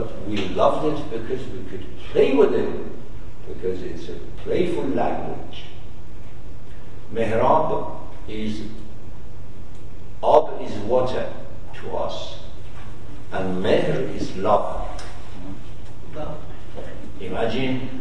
but we loved it because we could play with it, because it's a playful language. Mehrab is water to us, and mehr is love. Imagine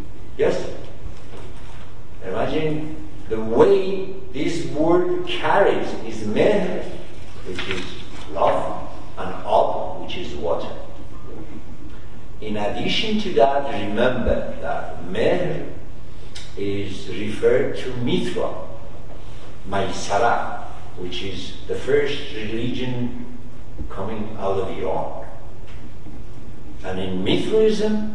the way this word carries is mehr, which is love, and ab, which is water. In addition to that, remember that mehr is referred to Mithra, Maisara, which is the first religion coming out of Iran. And in Mithraism,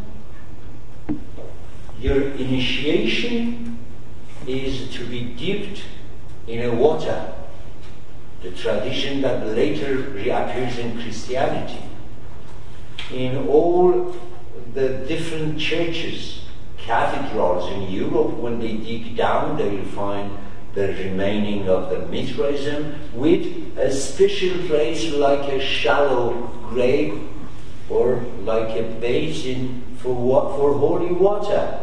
your initiation is to be dipped in a water, the tradition that later reappears in Christianity. In all the different churches, cathedrals in Europe, when they dig down, they will find the remaining of the Mithraism with a special place like a shallow grave or like a basin for holy water.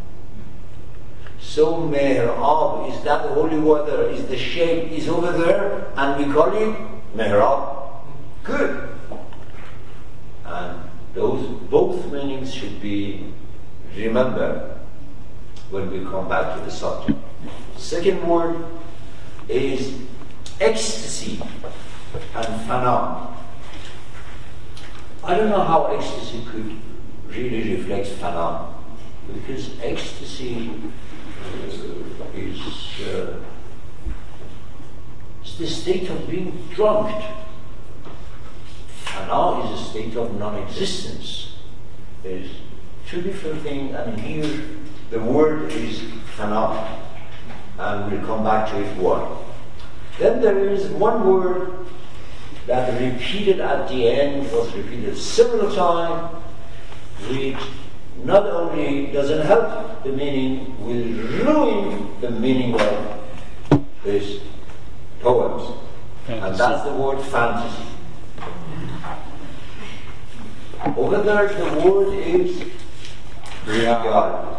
So Mehrab is that holy water, is the shape, is over there, and we call it Mehrab. Good. And those both meanings should be remembered when we come back to the subject. Second word is ecstasy and fana. I don't know how ecstasy could really reflect fana, because ecstasy is the state of being drunk. Fana is a state of non-existence. There's two different things, and here the word is fana, and we'll come back to it one. Then there is one word that repeated at the end, was repeated several times, which not only doesn't help the meaning, will ruin the meaning of these poems. Fantasy. And that's the word fantasy. Over there the word is reality.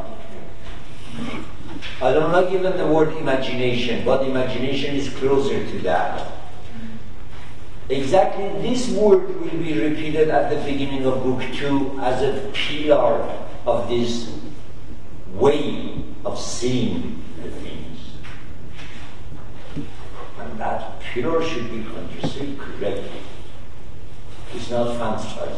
I don't like even the word imagination, but imagination is closer to that. Exactly this word will be repeated at the beginning of book 2 as a pillar of this way of seeing the things. And that pillar should be understood correctly. It's not fantasizing.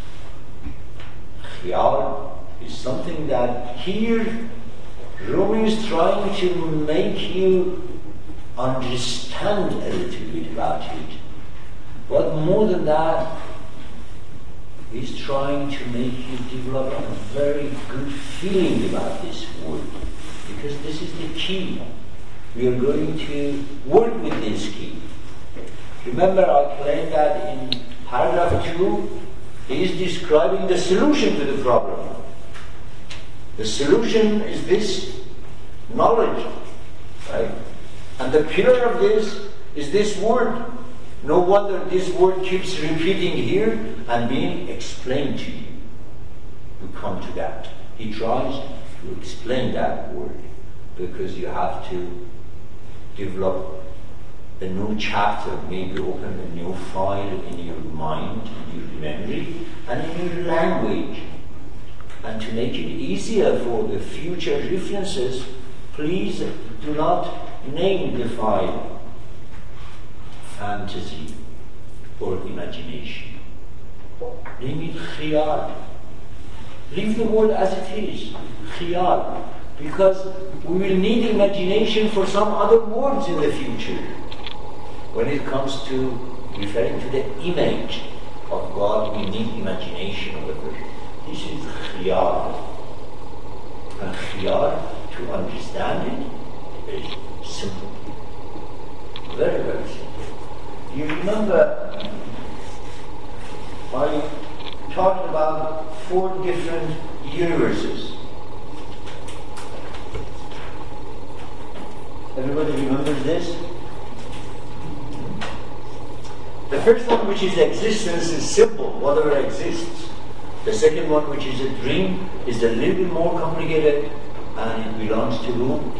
Khiyal is something that here Rumi is trying to make you understand a little bit about it. But more than that, he's trying to make you develop a very good feeling about this word, because this is the key. We are going to work with this key. Remember, I claimed that in paragraph 2, he is describing the solution to the problem. The solution is this knowledge, right? And the pillar of this is this word. No wonder this word keeps repeating here and being explained to you. We come to that. He tries to explain that word, because you have to develop a new chapter, maybe open a new file in your mind, in your memory, and in your language. And to make it easier for the future references, please do not name the file fantasy or imagination. Name it khiyal. Leave the word as it is, khiyal, because we will need imagination for some other words in the future when it comes to referring to the image of God. We need imagination over there. This is khiyal. And khiyal, to understand it, is simple. Very, very simple. You remember I talked about 4 different universes. Everybody remembers this? The first one, which is existence, is simple, whatever exists. The second one, which is a dream, is a little bit more complicated, and it belongs to whom?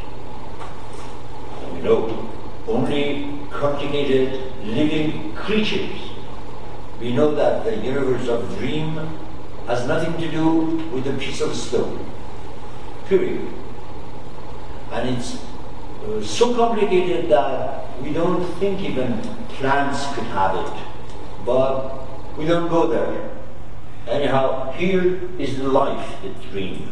We know. Only complicated living creatures. We know that the universe of dream has nothing to do with a piece of stone. Period. And it's so complicated that we don't think even plants could have it. But we don't go there. Anyhow, here is the life, the dream.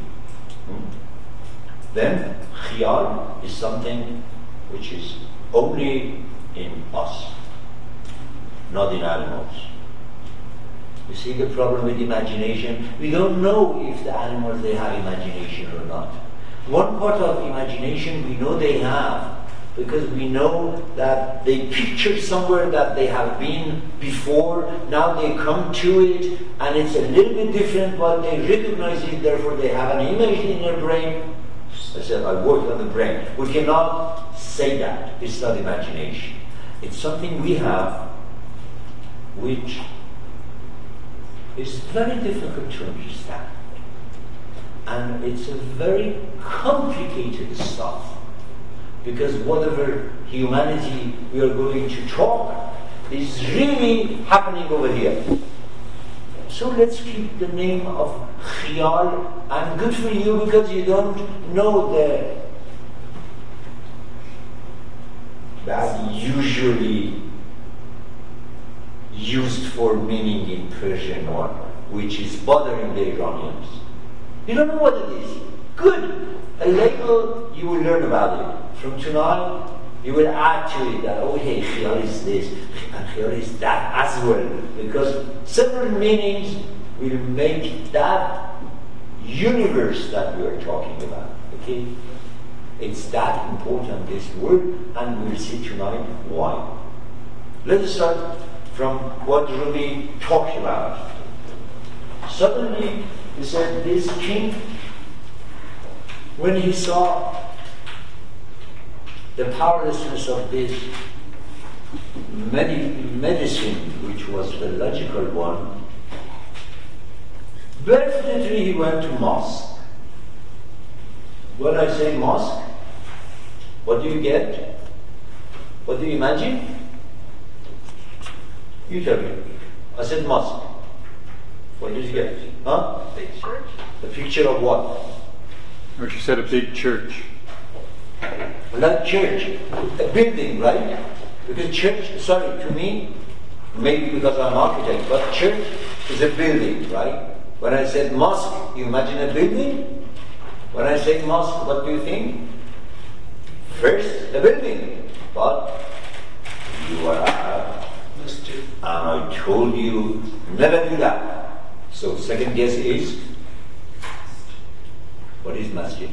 Then, khiyal is something which is only in us, not in animals. You see the problem with imagination? We don't know if the animals, they have imagination or not. One part of imagination we know they have, because we know that they picture somewhere that they have been before, now they come to it, and it's a little bit different, but they recognize it, therefore they have an image in their brain. I said, I worked on the brain. We cannot say that. It's not imagination. It's something we have which is very difficult to understand. And it's a very complicated stuff. Because whatever humanity we are going to talk is really happening over here. So let's keep the name of khiyal, and good for you because you don't know that usually used for meaning in Persian one, which is bothering the Iranians. You don't know what it is. Good. A label, you will learn about it. From tonight, you will add to it that, oh hey, khiyal is this, and khiyal is that as well. Because several meanings will make that universe that we are talking about. Okay? It's that important, this word, and we'll see tonight why. Let us start from what Rumi talked about. Suddenly, he said, this king, when he saw the powerlessness of this medicine, which was the logical one, definitely he went to mosque. When I say mosque, what do you get? What do you imagine? You tell me. I said mosque. What did you get? Huh? Big church. A picture of what? Or she said a big church. Not church, a building, right? Because church, sorry, to me, maybe because I'm an architect, but church is a building, right? When I said mosque, you imagine a building? When I say mosque, what do you think? First, a building. But you are Arab, and I told you never do that. So second guess is, what is masjid?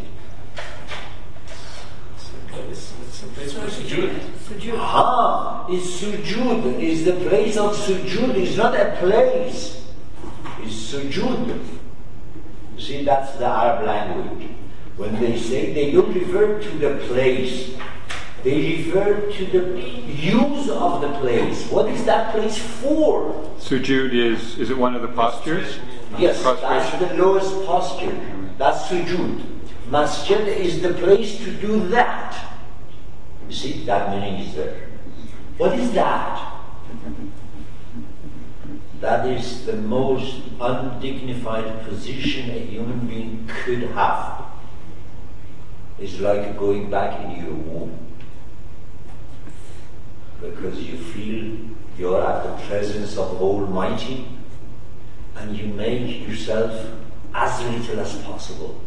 It's a place for sujood. Ah, it's sujood. It's the place of sujood. It's not a place. It's sujood. See, that's the Arab language. When they say, they don't refer to the place. They refer to the use of the place. What is that place for? Sujood is it one of the postures? Yes, that's the lowest posture. That's sujood. Masjid is the place to do that. You see, that meaning is there. What is that? That is the most undignified position a human being could have. It's like going back in your womb. Because you feel you're at the presence of Almighty, and you make yourself as little as possible.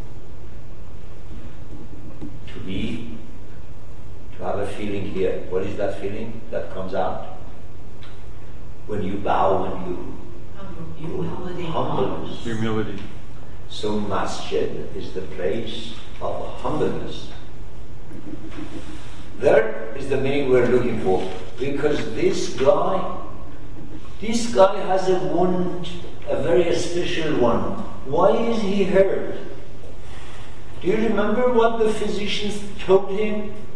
To have a feeling here. What is that feeling that comes out? When you bow, when you humbleness. Humility. So masjid is the place of humbleness. There is the meaning we're looking for. Because this guy has a wound, a very special one. Why is he hurt? Do you remember what the physicians told him?